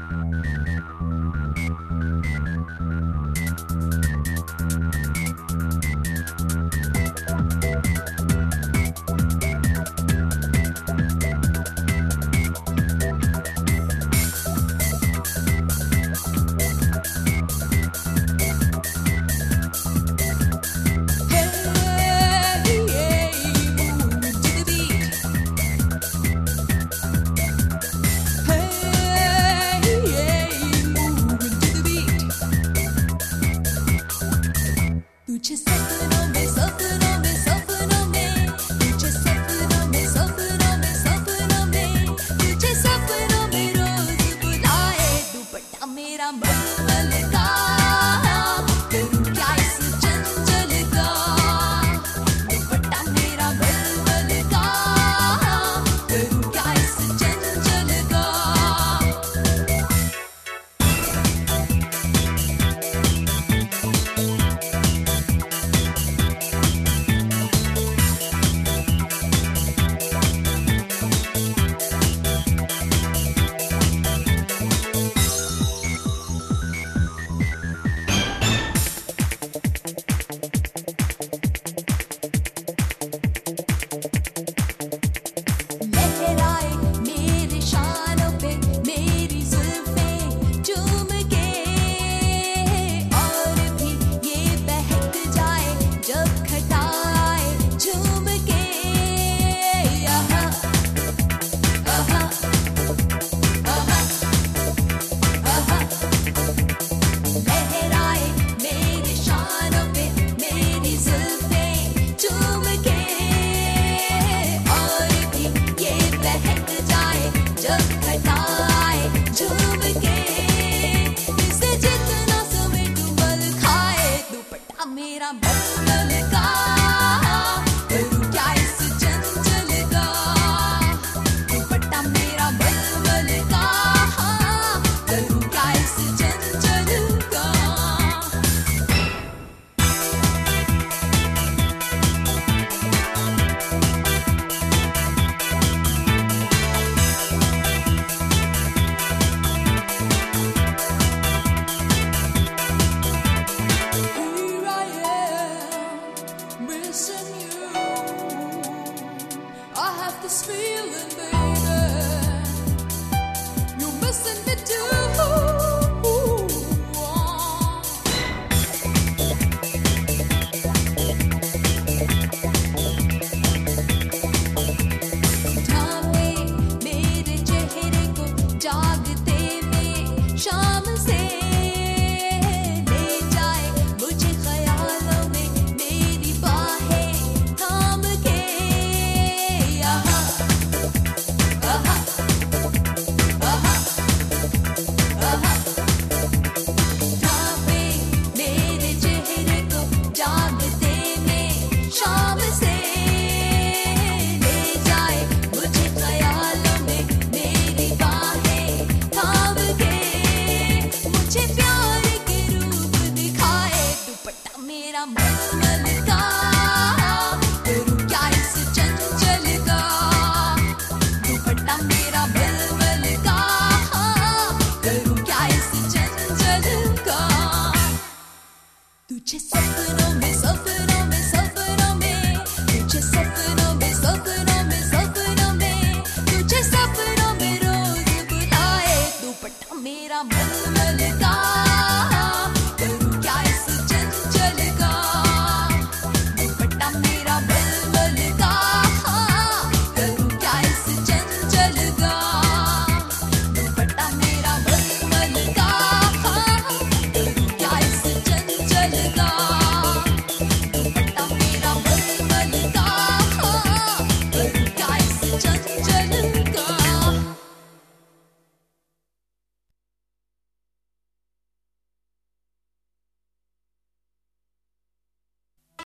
तुझे सपनों में सपनों में सपनों में तुझे सपनों में सपनों में सपनों में तुझे सपनों में रोज बुलाए दुपट्टा मेरा मलमल का करूं क्या इस चंचल का दुपट्टा मेरा मलमल का करूं क्या इस चंचल का मेरा मलमल का करूं क्या इस चंचल का दुपट्टा मेरा मलमल का करूं क्या इस चंचल का This feeling, baby, you're missing me too. ढांपे मेरे चेहरे को जागते में शाम से